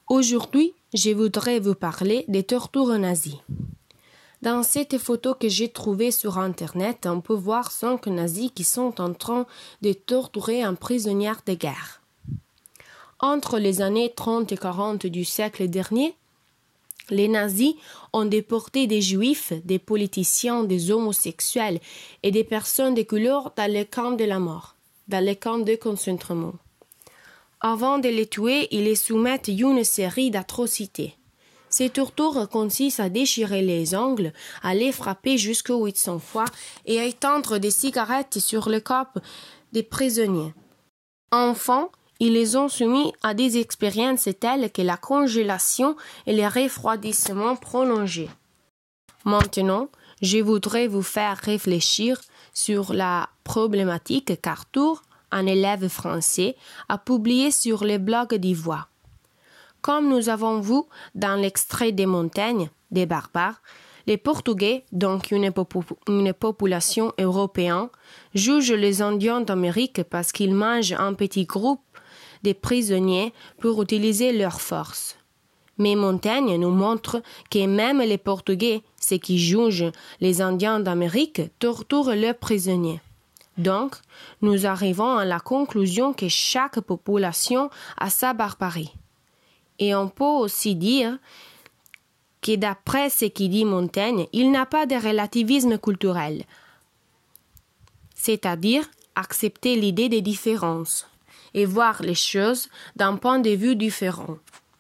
Aujourd'hui, je voudrais vous parler des tortures nazies. Dans cette photo que j'ai trouvée sur Internet, on peut voir 5 nazis qui sont en train de torturer un prisonnier de guerre. Entre les années 30 et 40 du siècle dernier, les nazis ont déporté des juifs, des politiciens, des homosexuels et des personnes de couleur dans les camps de la mort, dans les camps de concentrement. Avant de les tuer, ils les soumettent à une série d'atrocités. Ces tortures consistent à déchirer les ongles, à les frapper jusqu'à 800 fois et à étendre des cigarettes sur le corps des prisonniers. Enfin, ils les ont soumis à des expériences telles que la congélation et le refroidissement prolongé. Maintenant, je voudrais vous faire réfléchir sur la problématique qu'Arthur, un élève français, a publié sur le blog d'Ivoire. Comme nous avons vu dans l'extrait des montagnes des barbares, les Portugais, donc une population européenne, jugent les Indiens d'Amérique parce qu'ils mangent un petit groupe de prisonniers pour utiliser leur force. Mais Montaigne nous montre que même les Portugais, ceux qui jugent les Indiens d'Amérique, torturent leurs prisonniers. Donc, nous arrivons à la conclusion que chaque population a sa barbarie. Et on peut aussi dire que d'après ce qu'il dit Montaigne, il n'a pas de relativisme culturel, c'est-à-dire accepter l'idée des différences et voir les choses d'un point de vue différent.